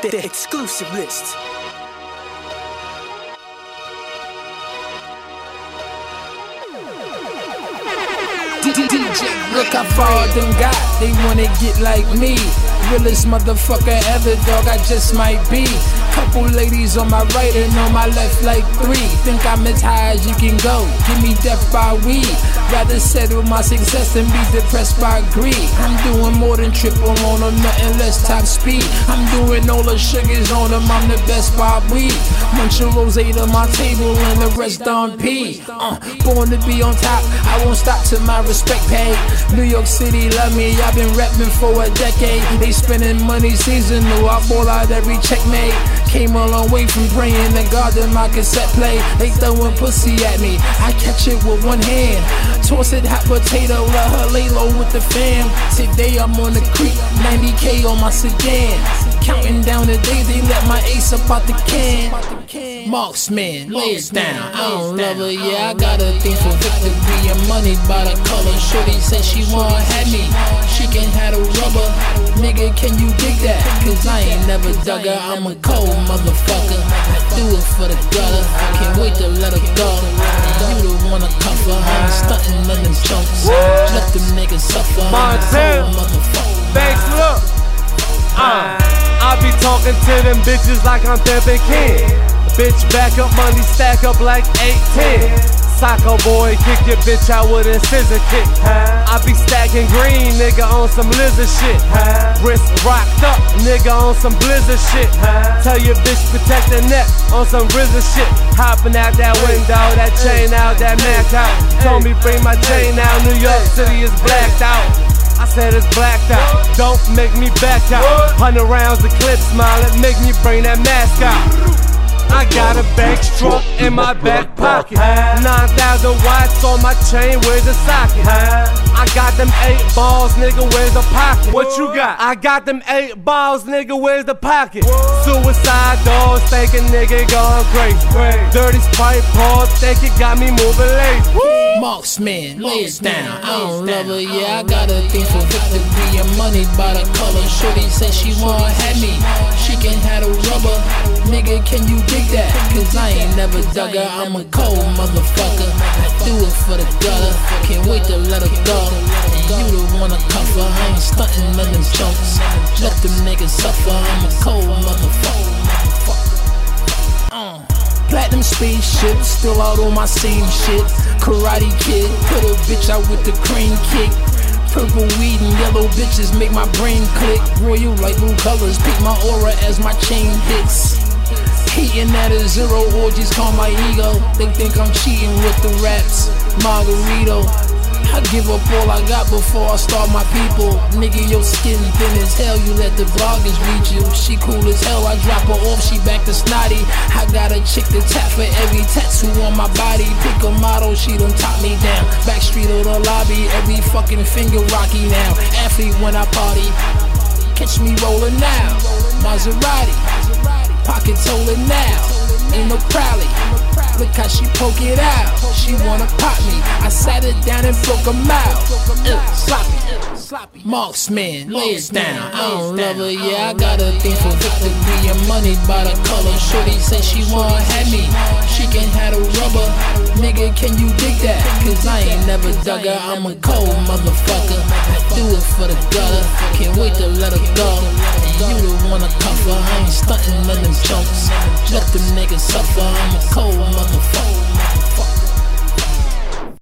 The exclusive list. Look how far them got, they wanna get like me. Realest motherfucker ever, dog, I just might be. Couple ladies on my right and on my left like 3. Think I'm as high as you can go, give me death by weed. Rather settle my success than be depressed by greed. I'm doing more than triple on them, nothing less top speed. I'm doing all the sugars on them, I'm the best by weed. Munch a rose to my table and the rest on P. Born to be on top, I won't stop till my respect paid. New York City love me, I've been rapping for a decade. They spending money seasonal, I ball out every checkmate. Came a long way from praying to God that my cassette play. They throwing pussy at me, I catch it with one hand. Toss it hot potato, let her lay low with the fam. Today I'm on the creek, 90K on my sedan. Counting down the days, they let my ace up out the can. Marksman, lay it down, I don't love her, yeah, I got a thing for victory and money by the color. Shorty said she wanna have me, she can have a rubber. Nigga, can you dig that? Cause I ain't never dug her, I'm a cold motherfucker. I do it for the gutter, can't wait to let her go. You the one to cuff her, I'm stunting on them chunks. Let them niggas suffer, I'm a cold motherfucker. Thanks, look. I be talking to them bitches like I'm Devin King. Bitch back up, money stack up like 8-10. Psycho boy, kick your bitch out with a scissor kick. I be stacking green, nigga, on some lizard shit. Wrist rocked up, nigga, on some blizzard shit. Tell your bitch protect the neck on some RZA shit. Hopping out that window, that chain out, that Mac out. Told me bring my chain out, New York City is blacked out. I said it's blacked out, don't make me back out. 100 rounds of clip smiling, make me bring that mask out. I got a bag struck in my back pocket. 9,000 watts on my chain, where's the socket? I got them 8 balls, nigga, where's the pocket? What you got? I got them 8 balls, nigga, where's the pocket? Suicide doors, think a nigga going crazy. Dirty Sprite paws, think it got me moving lazy. Marksman, lay it down, I don't love her, yeah, I got a thing for victory and money by the color. Shorty said she wanna have me, she can have a rubber. Nigga, can you dig that? Cause I ain't never dug her, I'm a cold motherfucker. I do it for the gutter, can't wait to let her go. You the one to cuff her, I ain't stunting on them chunks. Let them niggas suffer, I'm a cold motherfucker. Platinum spaceship, still out on my same shit. Karate Kid, put a bitch out with the crane kick. Purple weed and yellow bitches make my brain click. Royal light blue colors, pick my aura as my chain hits. Hating at a zero, orgies call my ego. They think I'm cheating with the raps, Margarito. I give up all I got before I start my people. Nigga, your skin thin as hell, you let the bloggers reach you. She cool as hell, I drop her off, she back to snotty. I got a chick to tap for every tattoo on my body. Pick a model, she done top me down. Backstreet of the lobby, every fucking finger rocky now. Athlete when I party, catch me rolling now. Maserati, pockets holding now. Ain't no prowly, look how she poke it out. She wanna pop me, I sat it down and broke her mouth. Sloppy, Marksman, lay it down, I don't love her, yeah, I got a thing for victory and money by the color. Shorty said she wanna have me, she can have a rubber. Nigga, can you dig that? Cause I ain't never dug her, I'm a cold motherfucker. I do it for the gutter, can't wait to let her go. You the one to cuff her, I ain't stunting on them chunks. Let them niggas suffer, I'm a cold motherfucker.